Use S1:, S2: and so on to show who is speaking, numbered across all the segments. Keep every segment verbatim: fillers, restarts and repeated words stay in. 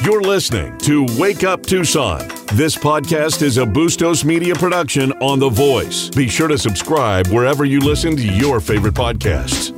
S1: You're listening to Wake Up Tucson. This podcast is a Bustos Media production on The Voice. Be sure to subscribe wherever you listen to your favorite podcasts.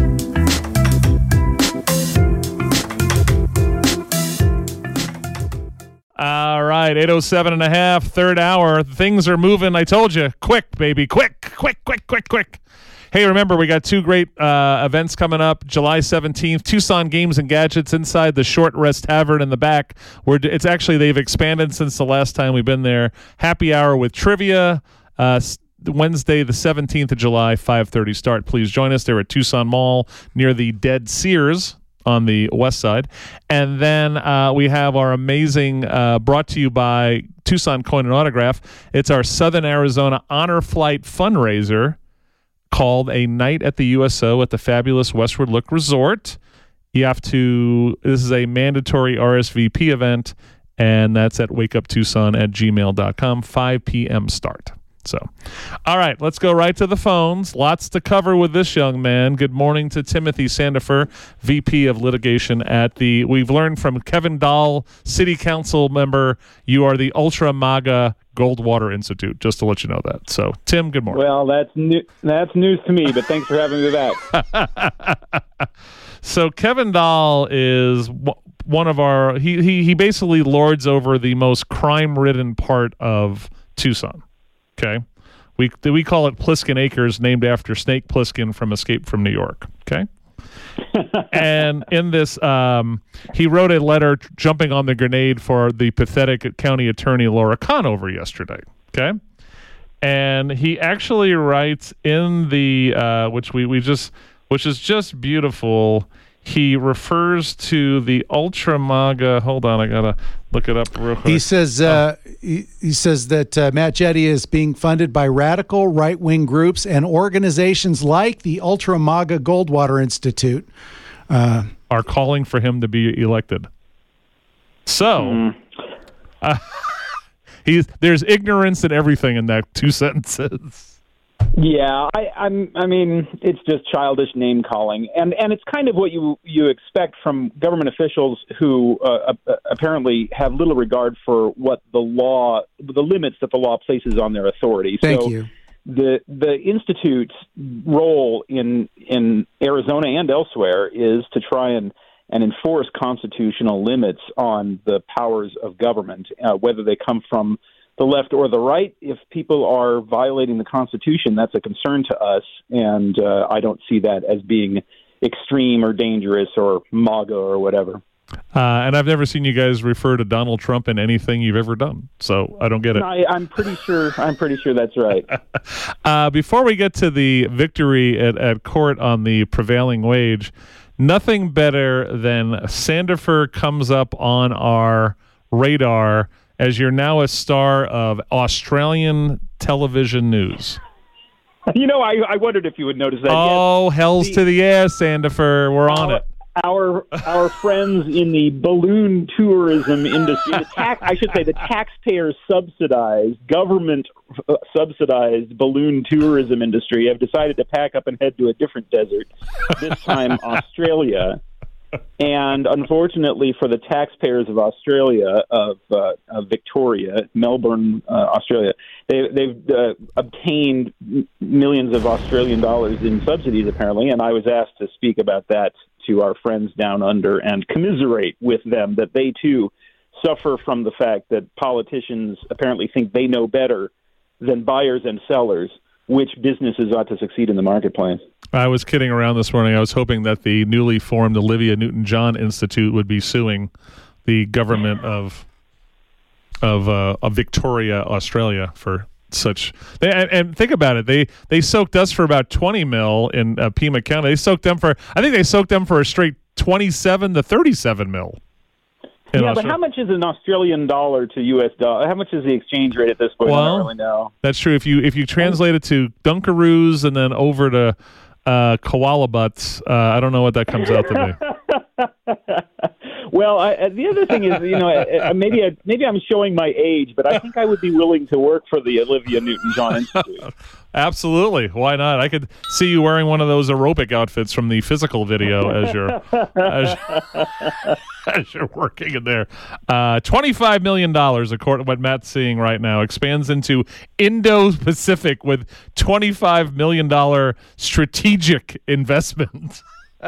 S2: All right, eight oh seven and a half, third hour. Things are moving. I told you, quick, baby, quick, quick, quick, quick, quick. Hey, remember, we got two great uh, events coming up. July seventeenth, Tucson Games and Gadgets inside the Short Rest Tavern in the back. Where it's actually, they've expanded since the last time we've been there. Happy hour with trivia. Uh, Wednesday, the seventeenth of July, five thirty start. Please join us there at Tucson Mall near the Dead Sears on the west side. And then uh, we have our amazing, uh, brought to you by Tucson Coin and Autograph. It's our Southern Arizona Honor Flight fundraiser called A Night at the U S O at the fabulous Westward Look Resort. You have to, this is a mandatory R S V P event, and that's at wakeuptucson at gmail dot com, five p.m. start. So, all right, let's go right to the phones. Lots to cover with this young man. Good morning to Timothy Sandifer, V P of Litigation at the, we've learned from Kevin Dahl, City Council member, you are the Ultra MAGA Goldwater Institute, just to let you know that. So, Tim, good morning.
S3: Well, that's new, that's news to me, but thanks for having me back.
S2: So, Kevin Dahl is w- one of our, he, he, he basically lords over the most crime-ridden part of Tucson. Okay, we we call it Pliskin Acres, named after Snake Plissken from Escape from New York. Okay, and in this, um, he wrote a letter jumping on the grenade for the pathetic county attorney Laura Conover yesterday. Okay, and he actually writes in the uh, which we we just which is just beautiful. He refers to the Ultra MAGA. Hold on, I gotta look it up real quick.
S4: He says uh, oh. he, he says that uh, Matt Jetty is being funded by radical right-wing groups and organizations like the Ultra MAGA Goldwater Institute uh,
S2: are calling for him to be elected. So, mm. uh, he's there's ignorance in everything in that two sentences.
S3: Yeah, I, I'm. I mean, it's just childish name calling, and and it's kind of what you you expect from government officials who uh, uh, apparently have little regard for what the law, the limits that the law places on their authority.
S4: Thank
S3: so
S4: you.
S3: The the institute's role in in Arizona and elsewhere is to try and and enforce constitutional limits on the powers of government, uh, whether they come from the left or the right. If people are violating the Constitution, that's a concern to us, and uh, I don't see that as being extreme or dangerous or MAGA or whatever.
S2: Uh, and I've never seen you guys refer to Donald Trump in anything you've ever done, so I don't get it.
S3: I, I'm pretty sure. I'm pretty sure that's right.
S2: uh, before we get to the victory at, at court on the prevailing wage, nothing better than Sandifer comes up on our radar as you're now a star of Australian television news.
S3: You know, I, I wondered if you would notice that.
S2: Oh, yes. Hells the, to the ass, Sandifer. We're on
S3: our,
S2: it.
S3: Our our friends in the balloon tourism industry, the tax, I should say the taxpayer subsidized, government subsidized balloon tourism industry have decided to pack up and head to a different desert, this time Australia. And unfortunately for the taxpayers of Australia, of, uh, of Victoria, Melbourne, uh, Australia, they, they've uh, obtained millions of Australian dollars in subsidies, apparently, and I was asked to speak about that to our friends down under and commiserate with them that they, too, suffer from the fact that politicians apparently think they know better than buyers and sellers which businesses ought to succeed in the marketplace.
S2: I was kidding around this morning. I was hoping that the newly formed Olivia Newton-John Institute would be suing the government of of, uh, of Victoria, Australia, for such. They, and, and think about it. They they soaked us for about twenty mil in uh, Pima County. They soaked them for. I think they soaked them for a straight twenty-seven to thirty-seven mil.
S3: Yeah,
S2: Australia.
S3: But how much is an Australian dollar to U S dollar? How much is the exchange rate at this point?
S2: Well,
S3: I don't really know.
S2: That's true. If you if you translate it to Dunkaroos and then over to uh, koala butts, uh, I don't know what that comes out to be.
S3: Well, I, the other thing is, you know, I, maybe I, maybe I'm showing my age, but I think I would be willing to work for the Olivia Newton-John Institute.
S2: Absolutely. Why not? I could see you wearing one of those aerobic outfits from the physical video as you're as, as you're working in there. Uh, twenty-five million dollars, according to what Matt's seeing right now, expands into Indo-Pacific with twenty-five million dollars strategic investment.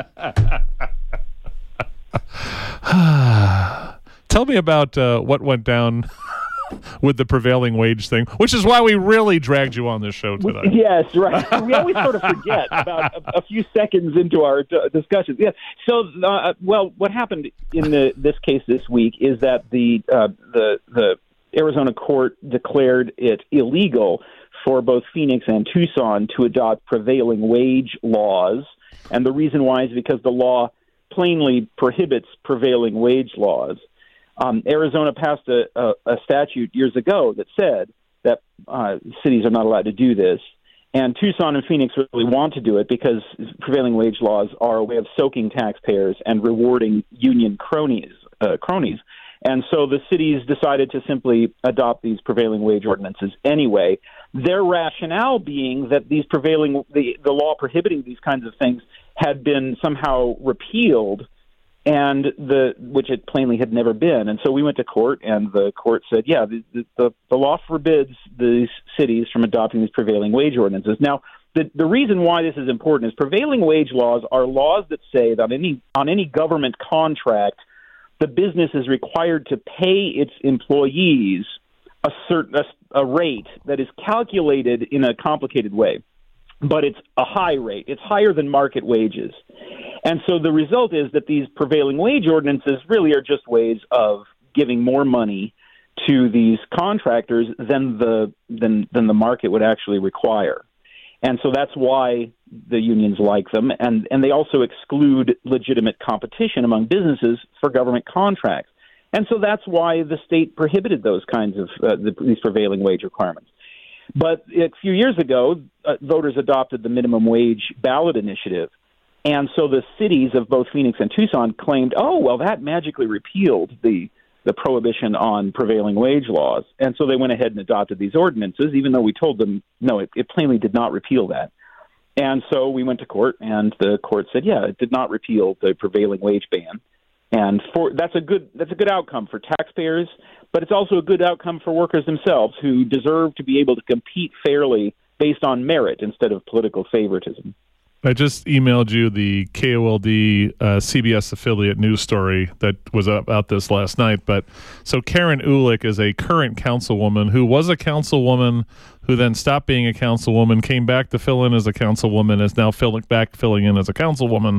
S2: Tell me about uh, what went down with the prevailing wage thing, which is why we really dragged you on this show today.
S3: Yes, right. We always sort of forget about a, a few seconds into our d- discussions. Yeah. So, uh, well, what happened in the, this case this week is that the uh, the the Arizona court declared it illegal for both Phoenix and Tucson to adopt prevailing wage laws, and the reason why is because the law plainly prohibits prevailing wage laws. Um, Arizona passed a, a, a statute years ago that said that uh, cities are not allowed to do this, and Tucson and Phoenix really want to do it because prevailing wage laws are a way of soaking taxpayers and rewarding union cronies. Uh, cronies. And so the cities decided to simply adopt these prevailing wage ordinances anyway. Their rationale being that these prevailing the, the law prohibiting these kinds of things had been somehow repealed, and the which it plainly had never been. And so we went to court, and the court said, yeah, the, the, the law forbids these cities from adopting these prevailing wage ordinances. Now, the, the reason why this is important is prevailing wage laws are laws that say that on any, on any government contract, the business is required to pay its employees a certain a, a rate that is calculated in a complicated way, but it's a high rate. It's higher than market wages. And so the result is that these prevailing wage ordinances really are just ways of giving more money to these contractors than the than than the market would actually require. And so that's why the unions like them, and, and they also exclude legitimate competition among businesses for government contracts. And so that's why the state prohibited those kinds of uh, the, these prevailing wage requirements. But a few years ago, uh, voters adopted the minimum wage ballot initiative. And so the cities of both Phoenix and Tucson claimed, oh, well, that magically repealed the the prohibition on prevailing wage laws. And so they went ahead and adopted these ordinances, even though we told them, no, it, it plainly did not repeal that. And so we went to court, and the court said, yeah, it did not repeal the prevailing wage ban. And for that's a good that's a good outcome for taxpayers, but it's also a good outcome for workers themselves who deserve to be able to compete fairly based on merit instead of political favoritism.
S2: I just emailed you the K O L D uh, C B S affiliate news story that was about this last night. But so Karen Ulick is a current councilwoman who was a councilwoman who then stopped being a councilwoman, came back to fill in as a councilwoman, is now filling back filling in as a councilwoman,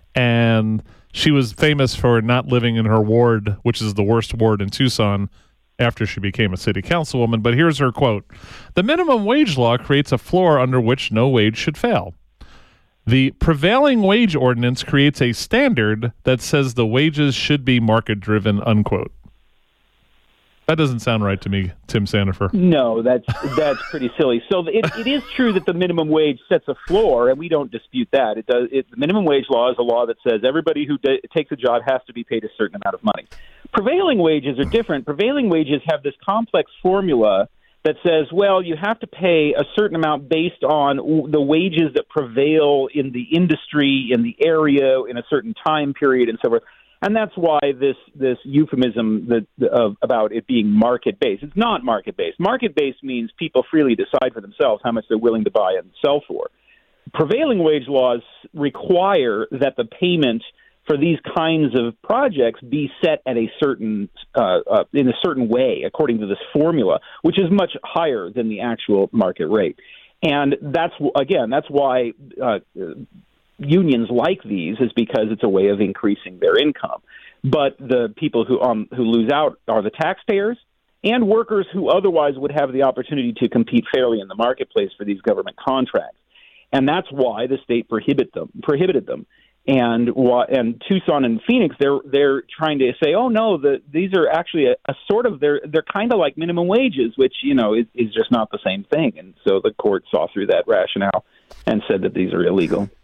S2: and she was famous for not living in her ward, which is the worst ward in Tucson, after she became a city councilwoman. But here's her quote: "The minimum wage law creates a floor under which no wage should fail. The prevailing wage ordinance creates a standard that says the wages should be market-driven," unquote. That doesn't sound right to me, Tim Sandefur.
S3: No, that's that's pretty silly. So it, it is true that the minimum wage sets a floor, and we don't dispute that. It does. It, the minimum wage law is a law that says everybody who de- takes a job has to be paid a certain amount of money. Prevailing wages are different. Prevailing wages have this complex formula that says, well, you have to pay a certain amount based on the wages that prevail in the industry, in the area, in a certain time period, and so forth. And that's why this this euphemism that, uh, about it being market-based. It's not market-based. Market-based means people freely decide for themselves how much they're willing to buy and sell for. Prevailing wage laws require that the payment for these kinds of projects be set at a certain uh, uh, in a certain way according to this formula, which is much higher than the actual market rate. And that's again, that's why uh, unions like these, is because it's a way of increasing their income. But the people who um, who lose out are the taxpayers and workers who otherwise would have the opportunity to compete fairly in the marketplace for these government contracts. And that's why the state prohibit them prohibited them. And and Tucson and Phoenix, they're they're trying to say, oh no, the, these are actually a, a sort of they're they're kind of like minimum wages, which you know is, is just not the same thing. And so the court saw through that rationale and said that these are illegal.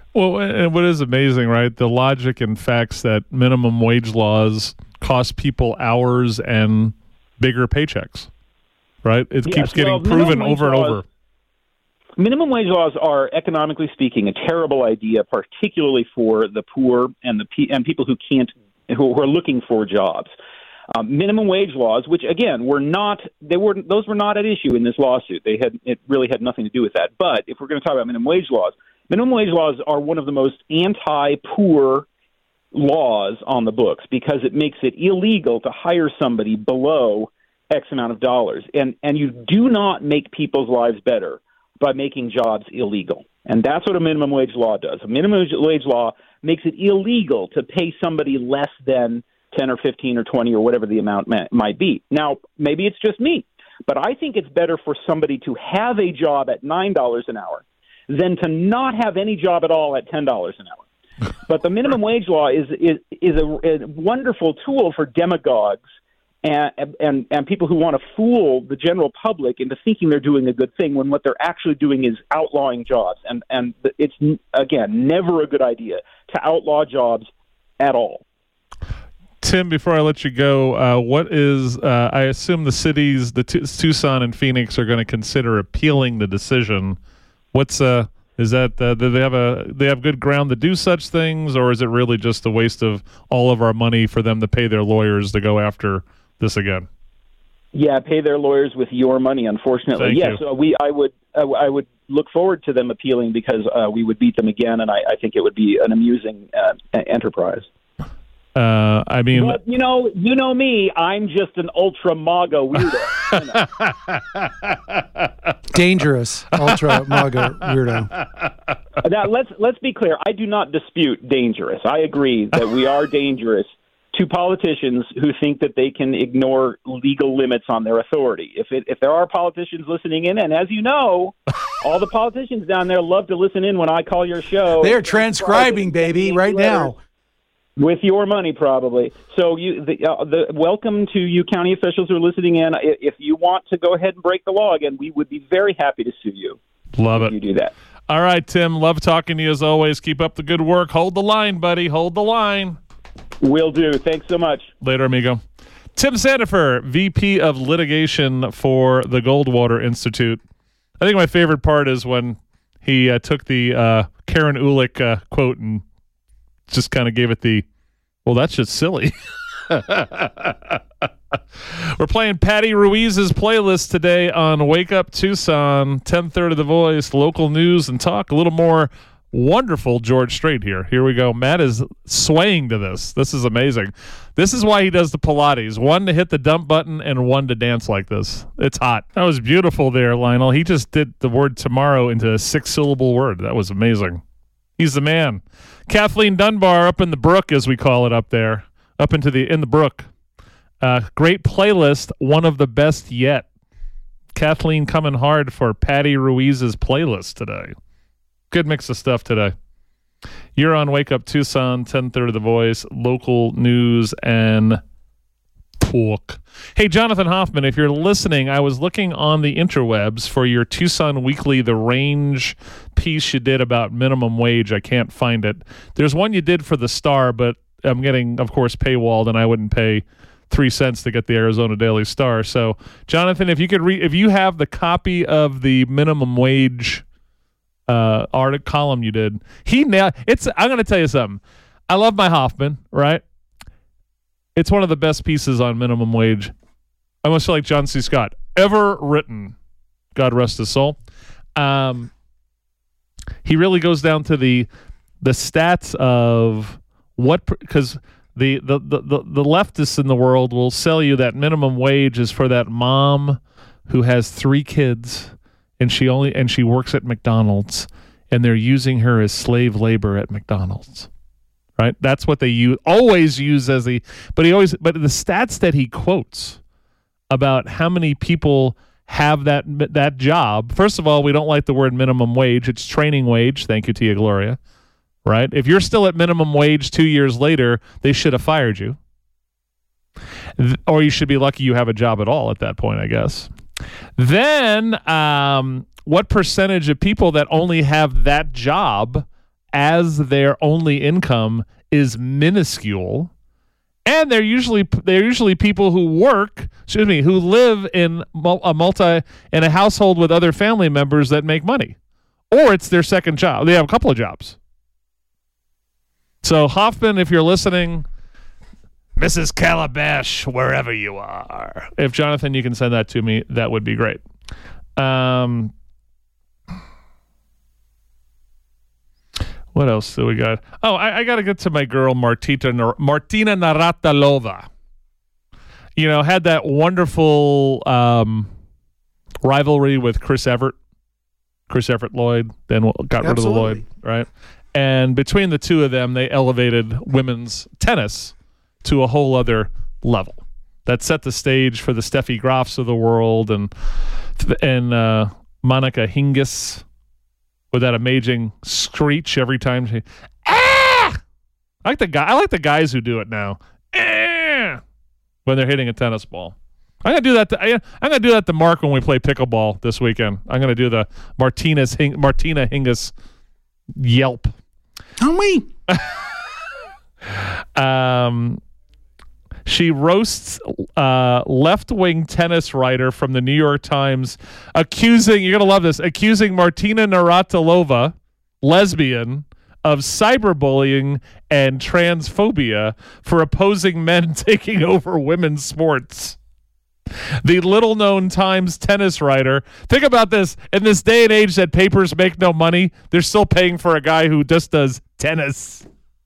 S2: Well, and what is amazing, right? The logic and facts that minimum wage laws cost people hours and bigger paychecks, right? It
S3: Yes,
S2: keeps getting
S3: well,
S2: proven
S3: minimum wage
S2: over and
S3: laws-
S2: over.
S3: Minimum wage laws are, economically speaking, a terrible idea, particularly for the poor and the pe- and people who can't, who are looking for jobs. Um, minimum wage laws, which again were not, they were those were not at issue in this lawsuit. They had it really had nothing to do with that. But if we're going to talk about minimum wage laws, minimum wage laws are one of the most anti-poor laws on the books because it makes it illegal to hire somebody below X amount of dollars, and and you do not make people's lives better by making jobs illegal. And that's what a minimum wage law does. A minimum wage law makes it illegal to pay somebody less than ten or fifteen or twenty or whatever the amount may, might be. Now, maybe it's just me, but I think it's better for somebody to have a job at nine dollars an hour than to not have any job at all at ten dollars an hour. But the minimum wage law is is, is a, a wonderful tool for demagogues And, and and people who want to fool the general public into thinking they're doing a good thing when what they're actually doing is outlawing jobs. And and it's, again, never a good idea to outlaw jobs at all.
S2: Tim, before I let you go, uh, what is, uh, I assume the cities, the t- Tucson and Phoenix are going to consider appealing the decision. What's, uh, is that, uh, do they have a, they have good ground to do such things, or is it really just a waste of all of our money for them to pay their lawyers to go after this again?
S3: Yeah, pay their lawyers with your money, unfortunately.
S2: Thank
S3: yes,
S2: you.
S3: uh, we I would uh, I would look forward to them appealing because uh, we would beat them again, and I, I think it would be an amusing uh, enterprise.
S2: Uh, I mean,
S3: but you know, you know me, I'm just an ultra MAGA weirdo. You know.
S4: Dangerous ultra MAGA weirdo.
S3: Now let's let's be clear. I do not dispute dangerous. I agree that we are dangerous to politicians who think that they can ignore legal limits on their authority. If it, if there are politicians listening in, and as you know, all the politicians down there love to listen in when I call your show.
S4: They're transcribing, baby, right now.
S3: With your money, probably. So you, the, uh, the welcome to you county officials who are listening in. If you want to go ahead and break the law again, we would be very happy to sue you.
S2: Love
S3: if
S2: it.
S3: You do that.
S2: All right, Tim. Love talking to you as always. Keep up the good work. Hold the line, buddy. Hold the line.
S3: Will do. Thanks so much.
S2: Later, amigo. Tim Sandifer, V P of Litigation for the Goldwater Institute. I think my favorite part is when he uh, took the uh, Karen Ulick uh, quote and just kind of gave it the, well, that's just silly. We're playing Patty Ruiz's playlist today on Wake Up Tucson, ten thirty The Voice, local news and talk. A little more wonderful George Strait here. Here we go. Matt is swaying to this. This is amazing. This is why he does the Pilates. One to hit the dump button and one to dance like this. It's hot. That was beautiful there, Lionel. He just did the word tomorrow into a six-syllable word. That was amazing. He's the man. Kathleen Dunbar up in the brook, as we call it up there. Up into the in the brook. Uh, great playlist. One of the best yet. Kathleen coming hard for Patty Ruiz's playlist today. Good mix of stuff today. You're on Wake Up Tucson, ten thirty The Voice, local news and talk. Hey, Jonathan Hoffman, if you're listening, I was looking on the interwebs for your Tucson Weekly, The Range piece you did about minimum wage. I can't find it. There's one you did for the Star, but I'm getting, of course, paywalled, and I wouldn't pay three cents to get the Arizona Daily Star. So, Jonathan, if you could read, if you have the copy of the minimum wage uh, article column you did, he now it's. I'm going to tell you something. I love my Hoffman, right? It's one of the best pieces on minimum wage. I almost feel like John C. Scott ever written. God rest his soul. Um, he really goes down to the the stats of what because. The, the, the, the, the leftists in the world will sell you that minimum wage is for that mom who has three kids and she only and she works at McDonald's and they're using her as slave labor at McDonald's. Right? That's what they use, always use as the but he always but the stats that he quotes about how many people have that that job. First of all, we don't like the word minimum wage. It's training wage. Thank you, Tia Gloria. Right? If you're still at minimum wage two years later, they should have fired you. Th- or you should be lucky you have a job at all at that point, I guess. Then, um, what percentage of people that only have that job as their only income is minuscule. And they're usually they're usually people who work, excuse me, who live in a multi in a household with other family members that make money, or it's their second job. They have a couple of jobs. So Hoffman, if you're listening, Missus Calabash, wherever you are, if Jonathan, you can send that to me, that would be great. Um, What else do we got? Oh, I, I got to get to my girl, Martina, Martina Navratilova. You know, had that wonderful um, rivalry with Chris Evert. Chris Evert Lloyd, then got rid Absolutely. of the Lloyd, right? And between the two of them, they elevated women's tennis to a whole other level. That set the stage for the Steffi Grafs of the world and, and uh, Monica Hingis. With that amazing screech every time she, ah! I like the guy. I like the guys who do it now, ah! When they're hitting a tennis ball. I'm gonna do that. To, I, I'm gonna do that to Mark when we play pickleball this weekend. I'm gonna do the Martinez Hing, Martina Hingis yelp.
S4: Tell me.
S2: um. She roasts uh, left-wing tennis writer from the New York Times, accusing, you're going to love this, accusing Martina Navratilova, lesbian, of cyberbullying and transphobia for opposing men taking over women's sports. The little-known Times tennis writer, think about this, in this day and age that papers make no money, they're still paying for a guy who just does tennis.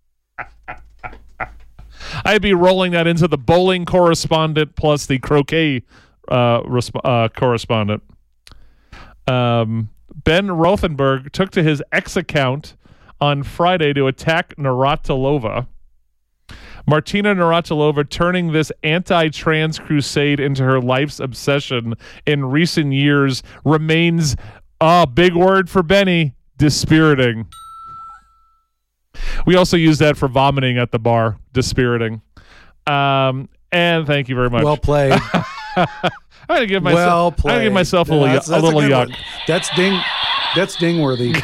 S2: I'd be rolling that into the bowling correspondent plus the croquet uh, resp- uh, correspondent. Um, Ben Rothenberg took to his X account on Friday to attack Navratilova. Martina Navratilova turning this anti-trans crusade into her life's obsession in recent years remains, ah, oh, big word for Benny, dispiriting. We also use that for vomiting at the bar, dispiriting. Um, and thank you very much.
S4: Well played.
S2: I'm gonna give myself.
S4: Well played.
S2: I'm gonna give myself a little,
S4: that's, that's
S2: a little
S4: a
S2: yuck.
S4: One. That's ding. That's ding-worthy.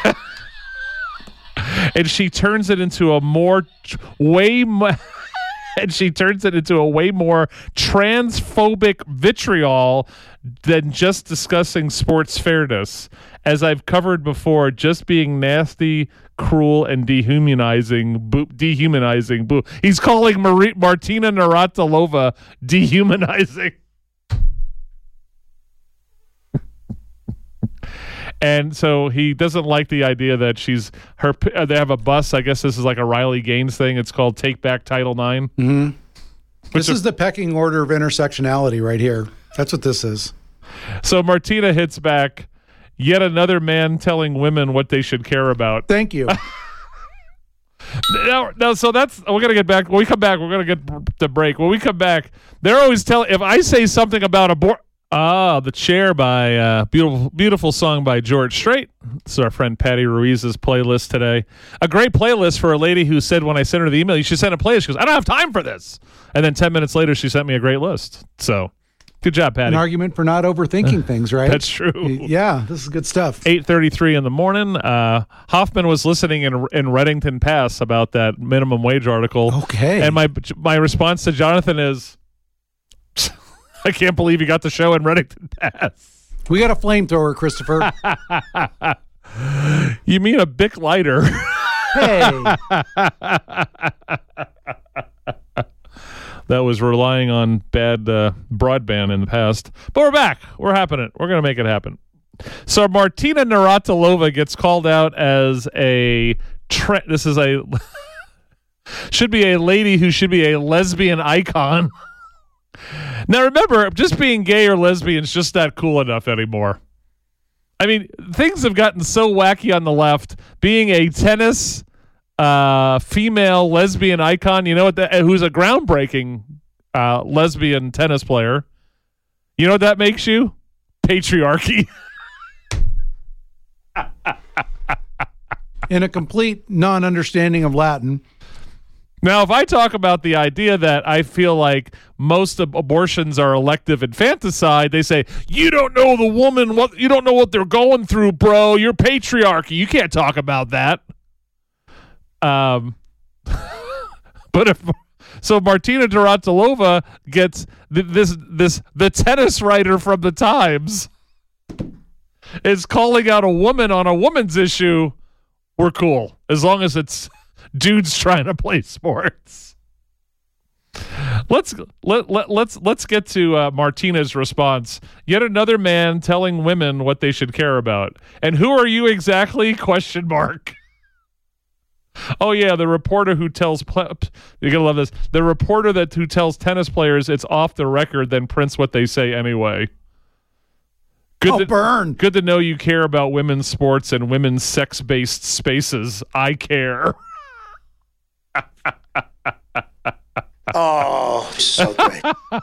S2: And she turns it into a more, way more. And she turns it into a way more transphobic vitriol than just discussing sports fairness. As I've covered before, just being nasty, cruel, and dehumanizing. Boo, dehumanizing. Boo. He's calling Marie, Martina Navratilova dehumanizing. And so he doesn't like the idea that she's her. Uh, they have a bus. I guess this is like a Riley Gaines thing. It's called Take Back Title nine.
S4: Mm-hmm. This is the pecking order of intersectionality right here. That's what this is.
S2: So Martina hits back. Yet another man telling women what they should care about.
S4: Thank you.
S2: no, no. So that's we're gonna get back. When we come back, we're gonna get the break. When we come back, they're always telling. If I say something about abort. Ah, The Chair by uh, beautiful, beautiful song by George Strait. This is our friend Patty Ruiz's playlist today. A great playlist for a lady who said when I sent her the email, you should send a playlist. She goes, I don't have time for this. And then ten minutes later, she sent me a great list. So, good job, Patty.
S4: An argument for not overthinking things, right?
S2: That's true.
S4: Yeah, this is good stuff.
S2: eight thirty-three in the morning. Uh, Hoffman was listening in in Reddington Pass about that minimum wage article.
S4: Okay.
S2: And my my response to Jonathan is, I can't believe you got the show in Reddington Pass.
S4: We got a flamethrower, Christopher.
S2: You mean a Bic lighter?
S4: Hey.
S2: That was relying on bad uh, broadband in the past. But we're back. We're happening. We're going to make it happen. So Martina Navratilova gets called out as a tre- this is a should be a lady who should be a lesbian icon. Now remember, just being gay or lesbian is just not cool enough anymore. I mean, things have gotten so wacky on the left. Being a tennis uh, female lesbian icon, you know what? That, who's a groundbreaking uh, lesbian tennis player? You know what that makes you? Patriarchy.
S4: In a complete non-understanding of Latin.
S2: Now, if I talk about the idea that I feel like most ab- abortions are elective infanticide, they say, you don't know the woman, what you don't know what they're going through, bro. You're patriarchy. You can't talk about that. Um, but if so, Martina Navratilova gets th- this this the tennis writer from the Times is calling out a woman on a woman's issue. We're cool as long as it's dudes trying to play sports. Let's let, let let's let's get to uh, Martina's response. Yet another man telling women what they should care about. And who are you exactly? Question mark. Oh yeah, the reporter who tells pl- you're gonna love this. The reporter that who tells tennis players it's off the record, then prints what they say anyway. Good
S4: oh,
S2: to,
S4: burn.
S2: Good to know you care about women's sports and women's sex-based spaces. I care.
S5: Oh, so great.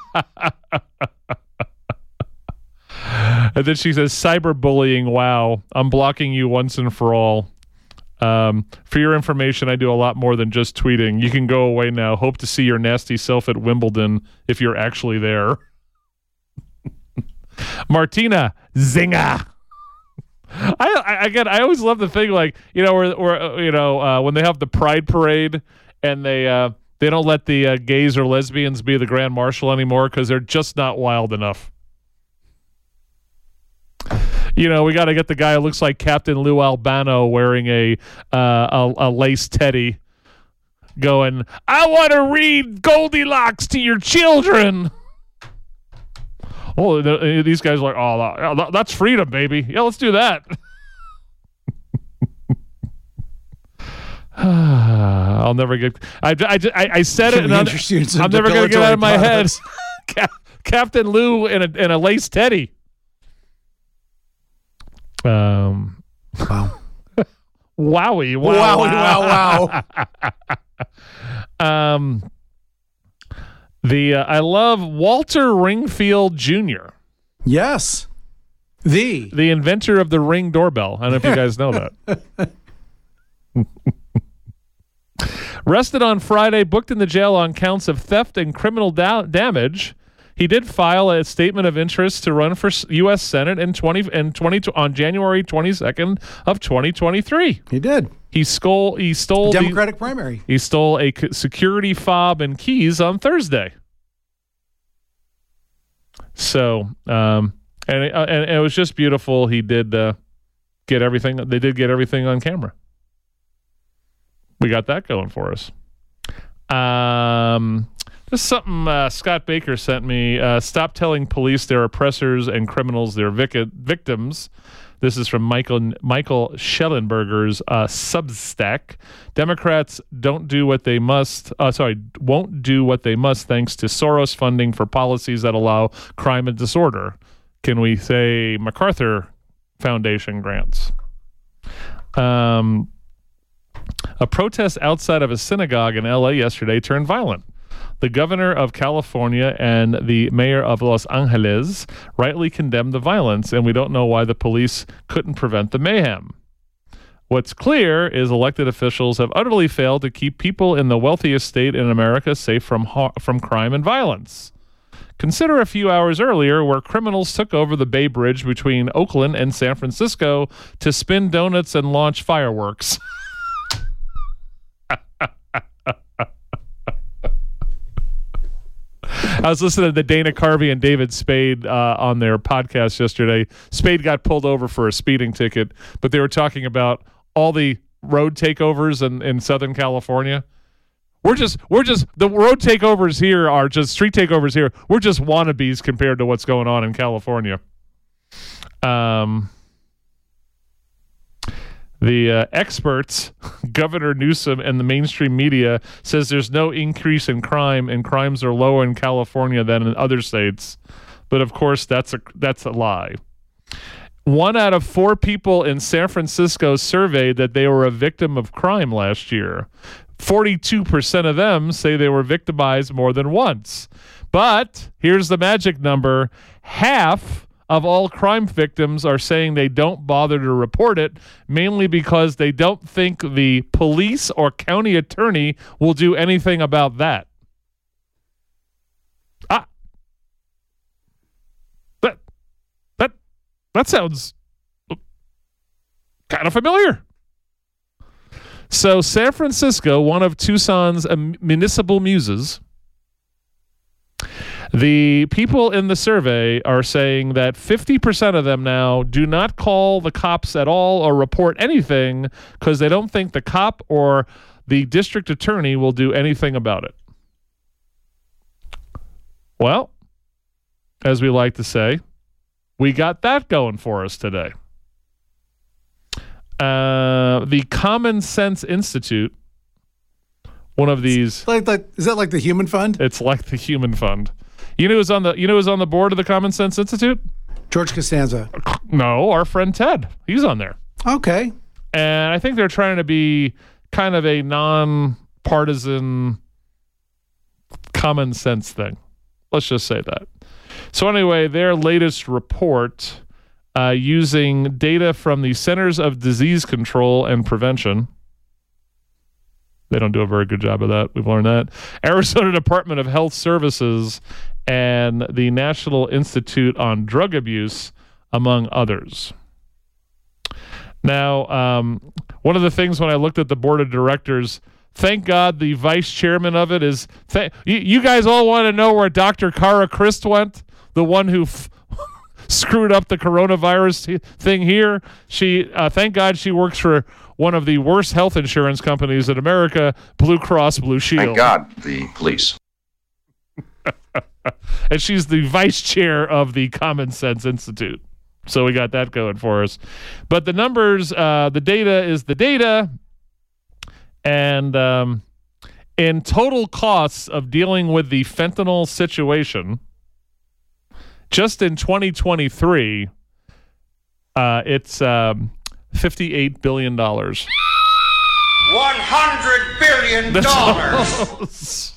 S2: And then she says, cyberbullying, wow. I'm blocking you once and for all. Um, for your information, I do a lot more than just tweeting. You can go away now. Hope to see your nasty self at Wimbledon if you're actually there. Martina, zinga. I, I again, I always love the thing, like, you know, where, where uh, you know, uh, when they have the Pride Parade and they uh, they don't let the uh, gays or lesbians be the Grand Marshal anymore because they're just not wild enough. You know, we got to get the guy who looks like Captain Lou Albano wearing a uh, a, a lace teddy, going, "I want to read Goldilocks to your children." Oh, the, these guys are like, "Oh, that, that's freedom, baby. Yeah, let's do that." I'll never get. I I, I, I said
S4: Can
S2: it, and
S4: we
S2: I'm,
S4: interest you in some
S2: I'm never going to get it out of my
S4: products?
S2: head. Cap, Captain Lou in a in a lace teddy. Um,
S4: Wow.
S2: Wowie, wow,
S4: Wowie, wow,
S2: wow. um, the uh, I love Walter Ringfield Junior,
S4: Yes. The.
S2: the inventor of the Ring doorbell. I don't know if you guys know that. Arrested on Friday, booked in the jail on counts of theft and criminal da- damage. He did file a statement of interest to run for U S Senate in twenty and twenty on January twenty-second of twenty twenty-three.
S4: He did.
S2: He stole. He stole the,
S4: Democratic primary.
S2: He stole a c- security fob and keys on Thursday. So, um, and it, uh, and it was just beautiful. He did uh, get everything. They did get everything on camera. We got that going for us. Um, just something uh, Scott Baker sent me. Uh, stop telling police they're oppressors and criminals they're vic- victims. This is from Michael Michael Schellenberger's uh, Substack. Democrats don't do what they must. Uh, sorry, won't do what they must thanks to Soros funding for policies that allow crime and disorder. Can we say MacArthur Foundation grants? Um, a protest outside of a synagogue in L A yesterday turned violent. The governor of California and the mayor of Los Angeles rightly condemned the violence, and we don't know why the police couldn't prevent the mayhem. What's clear is elected officials have utterly failed to keep people in the wealthiest state in America safe from ha- from crime and violence. Consider a few hours earlier where criminals took over the Bay Bridge between Oakland and San Francisco to spin donuts and launch fireworks. I was listening to the Dana Carvey and David Spade uh, on their podcast yesterday. Spade got pulled over for a speeding ticket, but they were talking about all the road takeovers in, in Southern California. We're just, we're just, the road takeovers here are just street takeovers here. We're just wannabes compared to what's going on in California. Um, the uh, experts, Governor Newsom and the mainstream media says there's no increase in crime and crimes are lower in California than in other states. But of course, that's a, that's a lie. One out of four people in San Francisco surveyed that they were a victim of crime last year. forty-two percent of them say they were victimized more than once. But here's the magic number. Half of all crime victims are saying they don't bother to report it, mainly because they don't think the police or county attorney will do anything about that. Ah. That, that, that sounds kind of familiar. So San Francisco, one of Tucson's uh, municipal muses, the people in the survey are saying that fifty percent of them now do not call the cops at all or report anything because they don't think the cop or the district attorney will do anything about it. Well, as we like to say, we got that going for us today. Uh, the Common Sense Institute, one of these,
S4: Like, like, is that like the Human Fund?
S2: it's like the Human Fund. You know who's on the you know who's on the board of the Common Sense Institute?
S4: George Costanza.
S2: No, our friend Ted. He's on there.
S4: Okay.
S2: And I think they're trying to be kind of a non-partisan common sense thing. Let's just say that. So anyway, their latest report uh, using data from the Centers of Disease Control and Prevention. They don't do a very good job of that. We've learned that. Arizona Department of Health Services and the National Institute on Drug Abuse, among others. Now, um, one of the things when I looked at the board of directors, thank God the vice chairman of it is, th- you, you guys all want to know where Doctor Cara Christ went? The one who f- screwed up the coronavirus t- thing here. She, uh, thank God she works for one of the worst health insurance companies in America, Blue Cross Blue Shield.
S5: Thank God, the police.
S2: And she's the vice chair of the Common Sense Institute. So we got that going for us. But the numbers, uh, the data is the data. And um, in total costs of dealing with the fentanyl situation, just in twenty twenty-three, uh, it's um, fifty-eight billion dollars.
S5: one hundred billion dollars.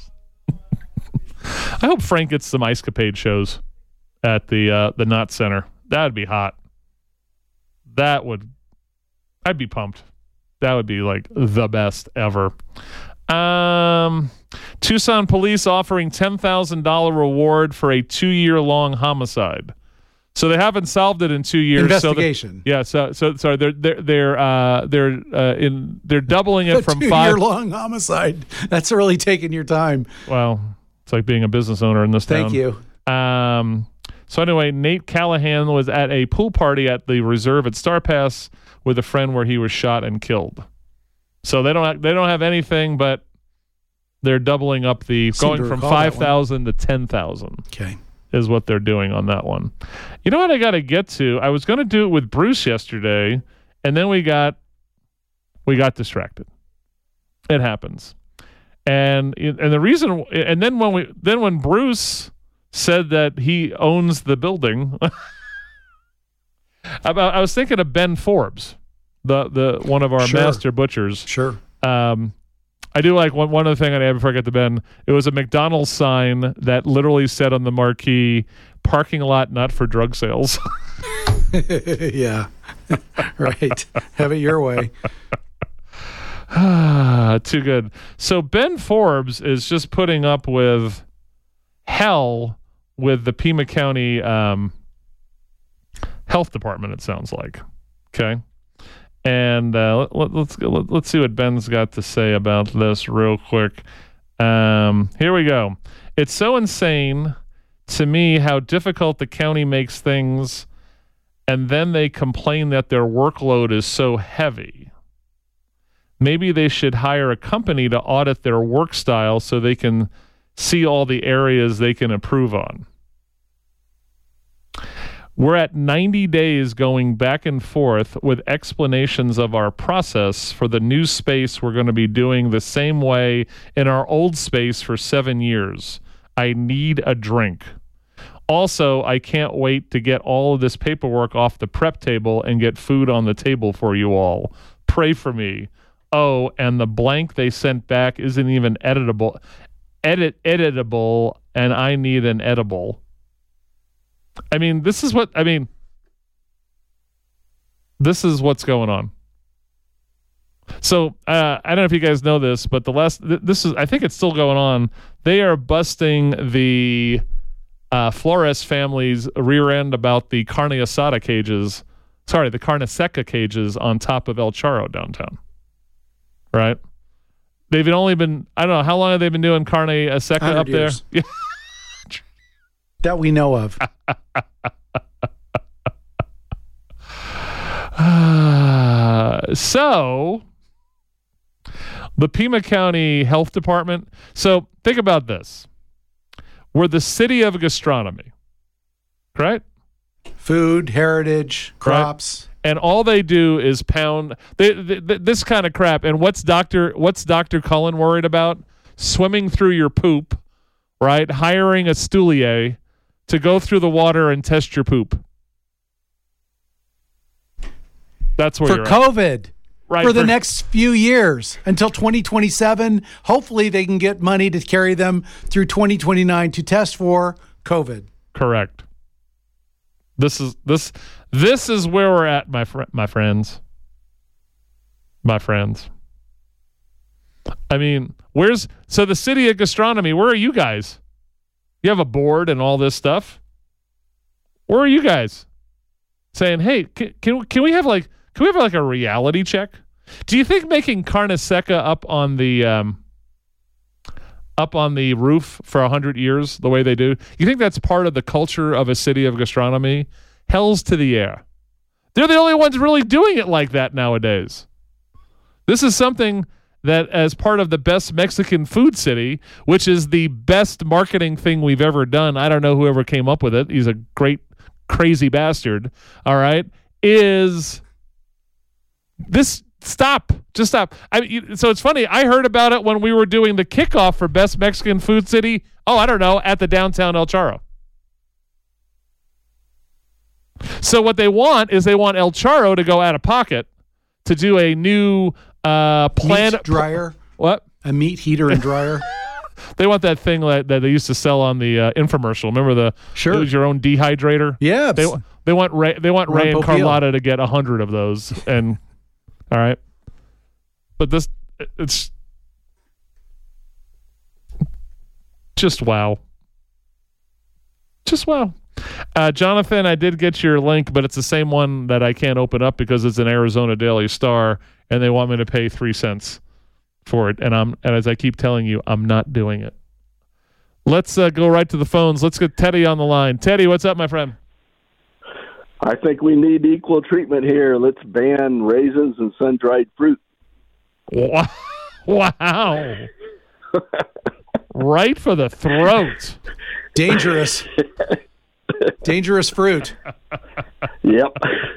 S2: I hope Frank gets some Ice Capade shows at the uh, the Knott Center. That'd be hot. That would, I'd be pumped. That would be like the best ever. Um, Tucson police offering ten thousand dollars reward for a two-year-long homicide. So they haven't solved it in two years.
S4: Investigation.
S2: So yeah. So so sorry. They're they're they're uh, they're uh, in they're doubling it
S4: A
S2: from
S4: two
S2: five.
S4: year long homicide. That's really taking your time.
S2: Well, it's like being a business owner in this town.
S4: Thank you.
S2: Um. So anyway, Nate Callahan was at a pool party at the reserve at Star Pass with a friend where he was shot and killed. So they don't have, they don't have anything, but they're doubling up the
S4: Seem
S2: going
S4: to
S2: from
S4: recall that
S2: five thousand to ten thousand.
S4: Okay.
S2: Is what they're doing on that one. You know what I got to get to? I was going to do it with Bruce yesterday, and then we got we got distracted. It happens, and and the reason, and then when we then when Bruce said that he owns the building, about I was thinking of Ben Forbes, the the one of our
S4: Sure.
S2: master butchers.
S4: Sure.
S2: Um, I do like one one other thing I had before I get to Ben. It was a McDonald's sign that literally said on the marquee, "Parking lot not for drug sales."
S4: Yeah. Right. Have it your way.
S2: Too good. So Ben Forbes is just putting up with hell with the Pima County um, Health Department, it sounds like. Okay. And uh, let, let's let, let's see what Ben's got to say about this real quick. Um, here we go. It's so insane to me how difficult the county makes things, and then they complain that their workload is so heavy. Maybe they should hire a company to audit their work style so they can see all the areas they can improve on. We're at ninety days going back and forth with explanations of our process for the new space we're going to be doing the same way in our old space for seven years. I need a drink. Also, I can't wait to get all of this paperwork off the prep table and get food on the table for you all. Pray for me. Oh, and the blank they sent back isn't even editable. Edit editable, and I need an edible. I mean, this is what I mean. This is what's going on. So uh, I don't know if you guys know this, but the last th- this is I think it's still going on. They are busting the uh, Flores family's rear end about the carne asada cages. Sorry, the carne seca cages on top of El Charro downtown. right? They've only been, I don't know, how long have they been doing carne seca
S4: one hundred
S2: up
S4: years.
S2: there?
S4: That we know of.
S2: So, the Pima County Health Department. So, think about this. We're the city of gastronomy, right?
S4: Food, heritage, crops.
S2: Right. And all they do is pound they, they, they, this kind of crap. And what's Doctor What's Doctor Cullen worried about? Swimming through your poop, right? Hiring a stoulier to go through the water and test your poop. That's where
S4: For
S2: you're
S4: COVID.
S2: at. Right,
S4: for the
S2: for-
S4: next few years until twenty twenty-seven. Hopefully they can get money to carry them through twenty twenty-nine to test for COVID.
S2: Correct. This is this this is where we're at, my fr- my friends. My friends. I mean, where's so the city of gastronomy? Where are you guys? You have a board and all this stuff. Where are you guys? Saying, hey, can can, can we have like can we have like a reality check? Do you think making carne seca up on the um, up on the roof for a hundred years the way they do? You think that's part of the culture of a city of gastronomy? Hell's to the air. They're the only ones really doing it like that nowadays. This is something that, as part of the best Mexican food city, which is the best marketing thing we've ever done. I don't know whoever came up with it. He's a great, crazy bastard. All right. Is this stop? Just stop. I mean, so it's funny. I heard about it when we were doing the kickoff for best Mexican food city. Oh, I don't know, at the downtown El Charro. So what they want is they want El Charro to go out of pocket to do a new uh, plan.
S4: Meat dryer.
S2: What?
S4: A meat heater and dryer.
S2: They want that thing that, that they used to sell on the uh, infomercial. Remember the
S4: Sure.
S2: it was your own dehydrator?
S4: Yeah.
S2: They they want Ray they want
S4: Ron
S2: Ray and
S4: Popeil.
S2: Carlotta to get a hundred of those, and all right. But this it's just wow. Just wow. Uh, Jonathan, I did get your link, but it's the same one that I can't open up because it's an Arizona Daily Star, and they want me to pay three cents for it. And I'm and as I keep telling you, I'm not doing it. Let's uh, go right to the phones. Let's get Teddy on the line. Teddy, what's up, my friend?
S6: I think we need equal treatment here. Let's ban raisins and sun-dried fruit.
S2: Wow. Wow. Right for the throat.
S4: Dangerous. Dangerous fruit.
S6: Yep.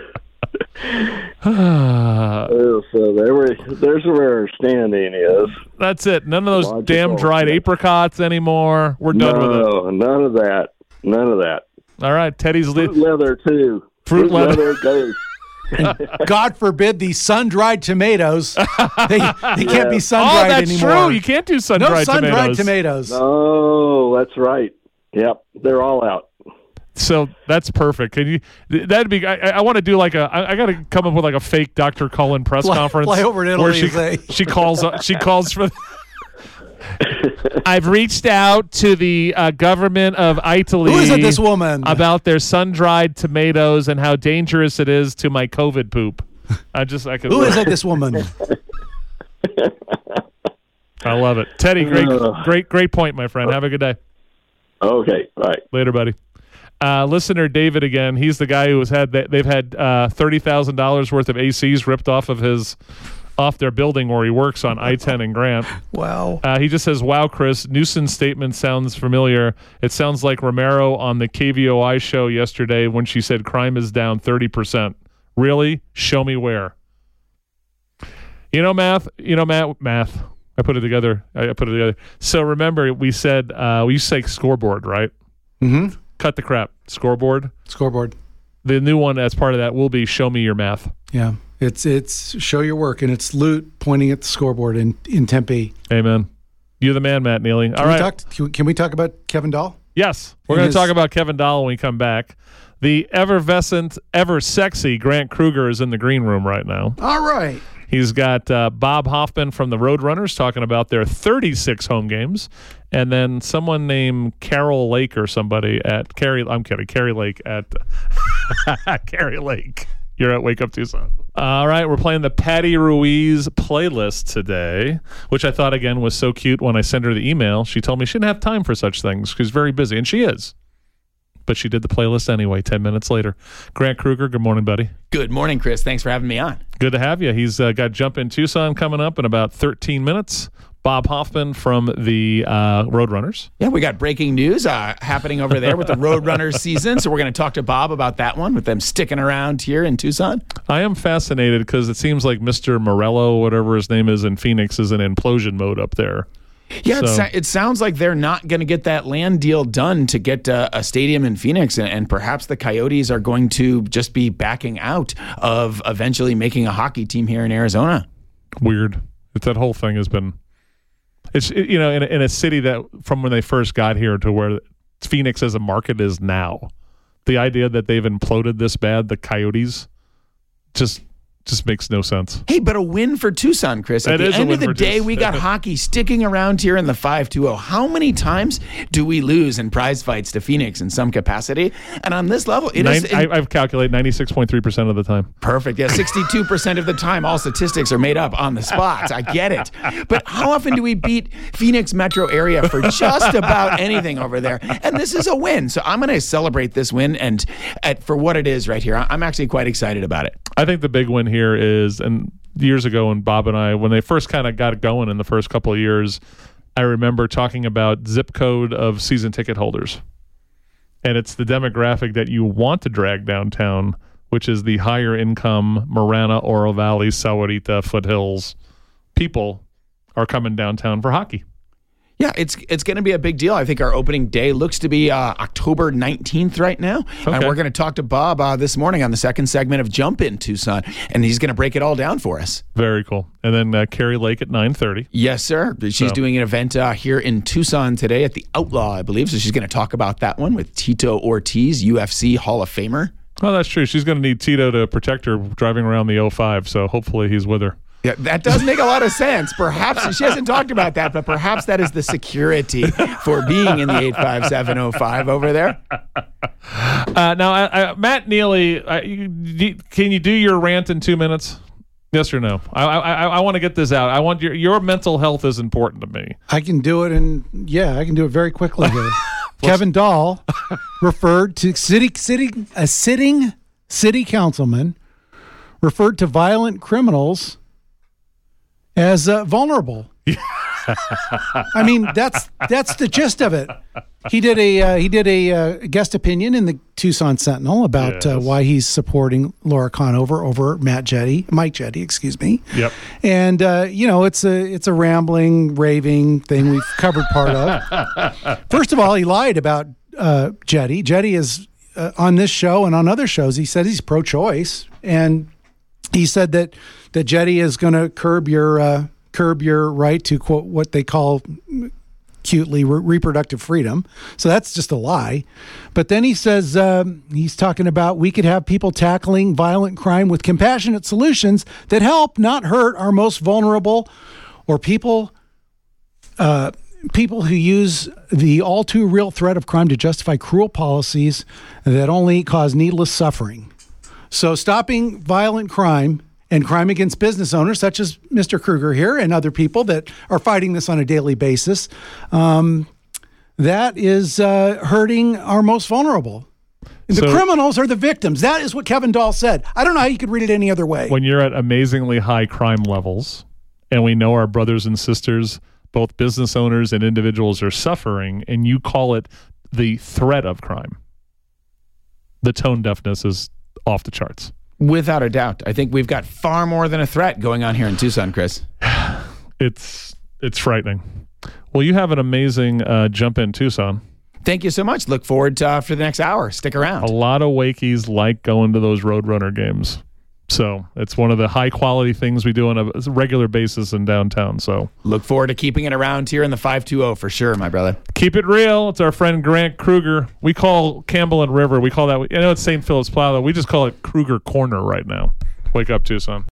S6: Oh, so there we, there's where our standing is.
S2: That's it. None of those
S6: Logical.
S2: damn dried apricots anymore. We're done with it.
S6: No, none of that. None of that.
S2: All right, Teddy's
S6: Fruit
S2: li-
S6: leather, too.
S2: Fruit leather.
S6: goes.
S4: God forbid these sun-dried tomatoes. They, they can't be
S2: Oh,
S4: sun-dried
S2: that's
S4: anymore.
S2: true. You can't do
S4: no
S2: sun-dried
S4: sun-dried
S2: tomatoes.
S4: tomatoes.
S6: Oh, that's right. Yep, they're all out.
S2: So that's perfect. Can you? That'd be. I, I want to do like a. I, I got to come up with like a fake Doctor Cullen press
S4: Fly-
S2: conference
S4: fly over to
S2: where
S4: Italy
S2: she
S4: and say-
S2: she calls uh, she calls for. I've reached out to the uh, government of Italy.
S4: Who is it, this woman?
S2: About their sun-dried tomatoes and how dangerous it is to my COVID poop. I just I could.
S4: Who is it, this woman?
S2: I love it, Teddy. Great, great, great point, my friend. Have a good day.
S6: Okay, right.
S2: Later, buddy. Uh, listener David again. He's the guy who has had they've had uh, thirty thousand dollars worth of A Cs ripped off of his off their building where he works on I ten and Grant.
S4: Wow.
S2: Uh, he just says, "Wow, Chris, Newsom's statement sounds familiar. It sounds like Romero on the K V O I show yesterday when she said crime is down thirty percent. Really? Show me where." You know, math. You know, math. Math. I put it together. I put it together. So remember, we said uh, we used to say scoreboard, right?
S4: Mm-hmm.
S2: Cut the crap. Scoreboard.
S4: Scoreboard.
S2: The new one as part of that will be show me your math.
S4: Yeah. It's it's show your work, and it's Lute pointing at the scoreboard in, in Tempe.
S2: Amen. You're the man, Matt Neely. All
S4: Can
S2: right.
S4: we talk, can, we, can we talk about Kevin Dahl?
S2: Yes. We're
S4: And
S2: going
S4: his-
S2: to talk about Kevin Dahl when we come back. The effervescent, ever sexy Grant Kruger is in the green room right now.
S4: All right.
S2: He's got uh, Bob Hoffman from the Roadrunners talking about their thirty-six home games, and then someone named Carol Lake or somebody at Carrie. I'm kidding, Carrie Lake at Carrie Lake. You're at Wake Up Tucson. All right, we're playing the Patty Ruiz playlist today, which I thought, again, was so cute. When I sent her the email, she told me she didn't have time for such things. She's very busy, and she is. But she did the playlist anyway, ten minutes later. Grant Kruger, good morning, buddy.
S7: Good morning, Chris. Thanks for having me on.
S2: Good to have you. He's uh, got Jump in Tucson coming up in about thirteen minutes. Bob Hoffman from the uh, Roadrunners.
S7: Yeah, we got breaking news uh, happening over there with the Roadrunners season, so we're going to talk to Bob about that one, with them sticking around here in Tucson.
S2: I am fascinated because it seems like Mister Morello, whatever his name is in Phoenix, is in implosion mode up there.
S7: Yeah,
S2: So-
S7: it, it sounds like they're not going to get that land deal done to get uh, a stadium in Phoenix, and, and perhaps the Coyotes are going to just be backing out of eventually making a hockey team here in Arizona.
S2: Weird. It's, that whole thing has been... It's, you know, in a, in a city that from when they first got here to where Phoenix as a market is now, the idea that they've imploded this bad, the Coyotes, just just makes no sense.
S7: Hey, but a win for Tucson, Chris. At
S2: That
S7: the
S2: is a
S7: end
S2: win
S7: of the
S2: for
S7: day,
S2: Tucson.
S7: we got hockey sticking around here in the five two oh. How many times do we lose in prize fights to Phoenix in some capacity? And on this level, it
S2: Nine,
S7: is
S2: I, I've calculated ninety-six point three percent of the time.
S7: perfect. Yeah, sixty-two percent of the time, all statistics are made up on the spot. I get it. But how often do we beat Phoenix metro area for just about anything over there? And this is a win. So I'm going to celebrate this win and at, for what it is right here. I'm actually quite excited about it.
S2: I think the big win here is, and years ago when Bob and I, when they first kind of got it going in the first couple of years, I remember talking about zip code of season ticket holders. And it's the demographic that you want to drag downtown, which is the higher income Marana, Oro Valley, Sahuarita, Foothills. People are coming downtown for hockey.
S7: Yeah, it's it's going to be a big deal. I think our opening day looks to be uh, October nineteenth right now.
S2: Okay.
S7: And we're going to talk to Bob uh, this morning on the second segment of Jump in Tucson, and he's going to break it all down for us.
S2: Very cool. And then uh, Carrie Lake at nine thirty.
S7: Yes, sir. She's
S2: So-
S7: doing an event uh, here in Tucson today at the Outlaw, I believe. So she's going to talk about that one with Tito Ortiz, U F C Hall of Famer.
S2: Well, that's true. She's going to need Tito to protect her driving around the oh five, so hopefully he's with her.
S7: Yeah, that does make a lot of sense. Perhaps she hasn't talked about that, but perhaps that is the security for being in the eight five seven oh five over there.
S2: Uh, now, I, I, Matt Neely, I, you, you- can you do your rant in two minutes? Yes or no? I I, I want to get this out. I want your your mental health is important to me.
S4: I can do it, and yeah, I can do it very quickly here. Kevin Dahl referred to city city a sitting city councilman referred to violent criminals as uh, vulnerable. I mean, that's that's the gist of it. He did a uh, he did a uh, guest opinion in the Tucson Sentinel about uh,
S2: Yes.
S4: why he's supporting Laura Conover over Matt Jetty, Mike Jetty, excuse me.
S2: Yep.
S4: And uh, you know, it's a it's a rambling, raving thing we've covered part of. First of all, he lied about uh, Jetty. Jetty is uh, on this show and on other shows. He said he's pro-choice, and he said that that Jetty is going to curb your uh, curb your right to quote what they call cutely re- reproductive freedom. So that's just a lie. But then he says um, he's talking about we could have people tackling violent crime with compassionate solutions that help, not hurt, our most vulnerable or people uh, people who use the all too real threat of crime to justify cruel policies that only cause needless suffering. So stopping violent crime and crime against business owners, such as Mister Kruger here and other people that are fighting this on a daily basis, um, that is uh, hurting our most vulnerable. The
S2: So-
S4: criminals are the victims. That is what Kevin Dahl said. I don't know how you could read it any other way.
S2: When you're at amazingly high crime levels, and we know our brothers and sisters, both business owners and individuals, are suffering, and you call it the threat of crime, the tone deafness is off the charts.
S7: Without a doubt. I think we've got far more than a threat going on here in Tucson, Chris.
S2: It's it's frightening. Well, you have an amazing uh, jump in Tucson.
S7: Thank you so much. Look forward to, uh, for the next hour. Stick around.
S2: A lot of Wakies like going to those Roadrunner games. So it's one of the high quality things we do on a regular basis in downtown. So
S7: Look forward to keeping it around here in the five two oh for sure, my brother.
S2: keep it real. It's our friend Grant Kruger. We call Campbell and River. We call that, I know it's Saint Philip's Plaza. We just call it Kruger Corner right now. Wake up, Tucson.